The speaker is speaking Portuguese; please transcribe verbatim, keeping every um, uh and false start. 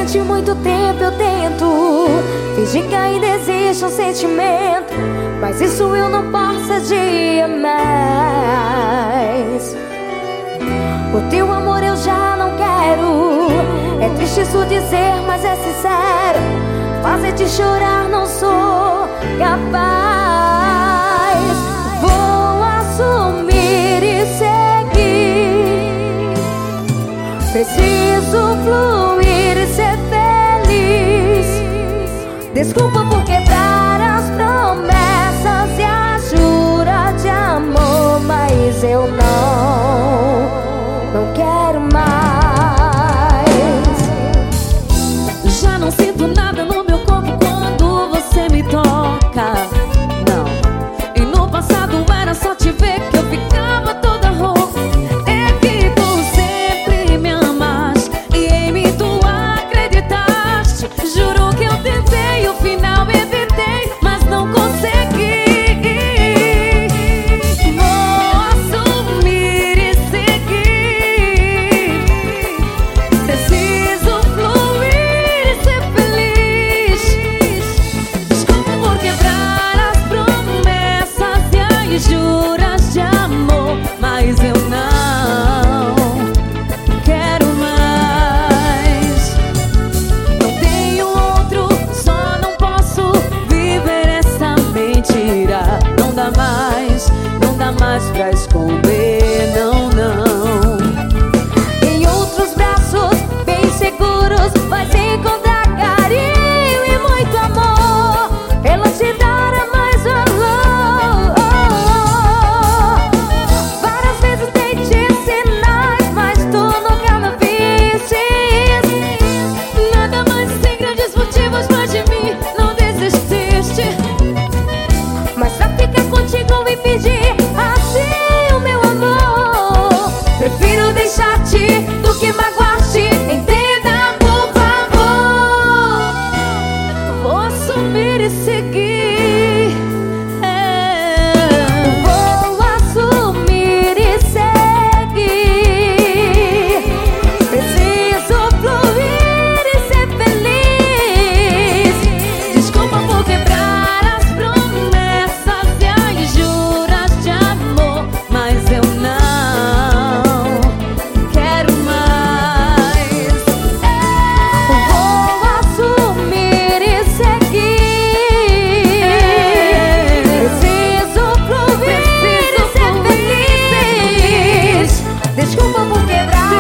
Durante muito tempo eu tento fingir que ainda existe um sentimento, mas isso eu não posso adiar mais. O teu amor eu já não quero. É triste isso dizer, mas é sincero. Fazer-te chorar não sou capaz. Vou assumir e seguir. Preciso fluir e ser feliz. Desculpa por quebrar as promessas e a jura de amor, mas eu não, não quero mais. Já não sinto nada no meu corpo quando você me toca, não. E no passado era só te ver que eu ficava toda rouca. É que tu sempre me amaste e em mim tu acreditaste. Juro que eu tentei, o final evitei, mas não consegui. Vou assumir e seguir. Preciso fluir e ser feliz. Desculpa por quebrar as promessas e as juras de amor, mas eu não quero mais. Não tenho outro, só não posso viver essa mentira. Não dá mais, não dá mais pra esconder, não, não. Em outros braços bem seguros vais encontrar carinho e muito amor. Ela te dará mais valor. Várias vezes dei te sinais, mas tu nunca me vistes. Nada mais sem grandes motivos, mas de mim não desististe. Mas pra ficar contigo e pedir assim o meu amor, prefiro deixar-te do que magoar-te. Entenda, por favor. Vou assumir e seguir. É. Vou assumir e seguir. Preciso fluir e ser feliz. Desculpa por quebrar as promessas e as juras de amor, mas eu não quero mais. Vou assumir e seguir. Preciso fluir e ser feliz. Desculpa por quebrar